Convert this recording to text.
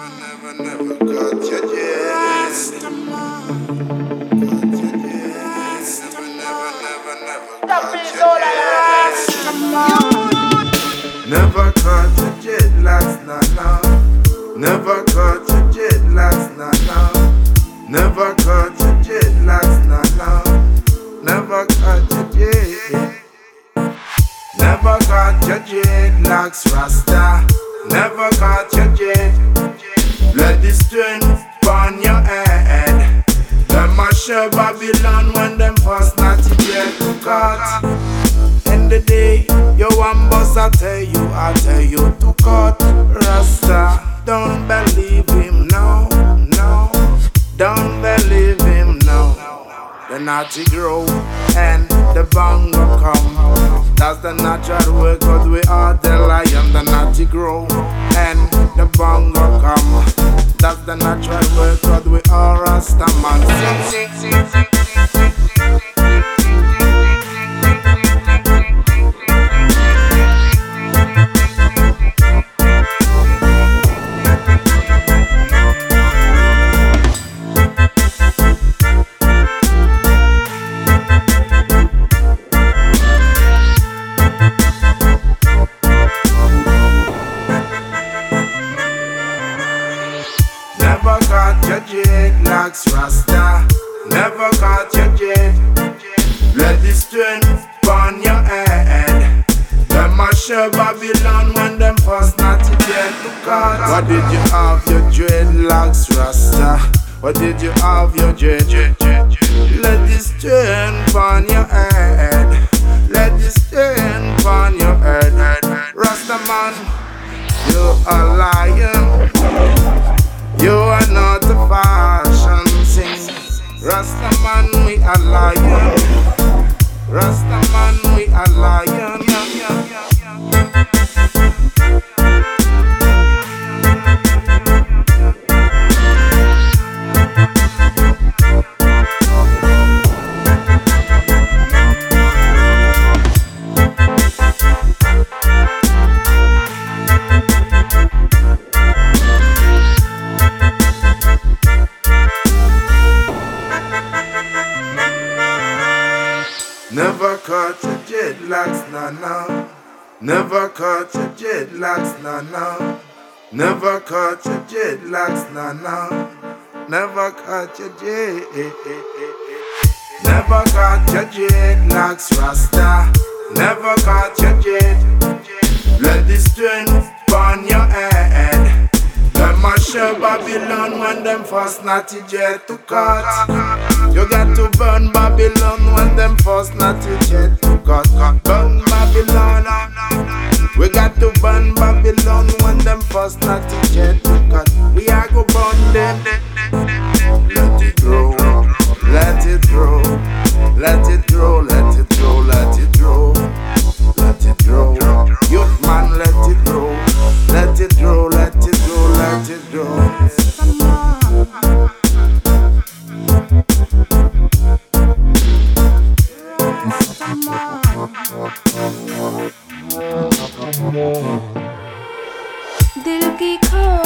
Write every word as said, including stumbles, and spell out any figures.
never, never got you yet. Never, never, never, never got you yet. Never caught your jet last night, no. Never caught your jet last night, no. Never caught your jet last night, no. Never caught your jet. Never caught your jet locks, Rasta. Never caught your jet. Let the strength on your head. Them a share Babylon when them first not yet caught. In the day, you one boss, I tell you, I tell you to cut. Rasta, don't believe him, no, no. Don't believe him, no. The naughty grow and the bongo come. That's the natural way, cause we are the lion. The naughty grow and the bongo come. That's the natural way, cause we are Rasta man. Sing, sing, sing, sing. Never caught your jet locks, Rasta. Never caught your jet. Let the strength on your head. Them a share Babylon when them first not yet to cut. What did you have your dreadlocks, Rasta? What did you have your jet? Let the strength on your head. Let the strength on your head. Rasta man, you a lion. You are not a fashion thing. Rasta man, we a lion. Rasta man, we a lion. Never caught your jet locks, no, no. Never caught your jet locks, no, no. Never caught your jet locks, no, no. Never caught your jet. Never caught your jet locks, Rasta. Never caught your jet. Let the strength on your head. Them a share Babylon when them first not yet to cut. You got to burn Babylon when them first not yet to cut. Burn Babylon. We got to burn Babylon when them first not yet to cut. We are go burn them. Let it grow. Let it grow. Let it grow. Let it grow. Let it grow. Let it grow. Youth man, let it grow. Let it grow. Let it grow. Let it grow. दिल की खो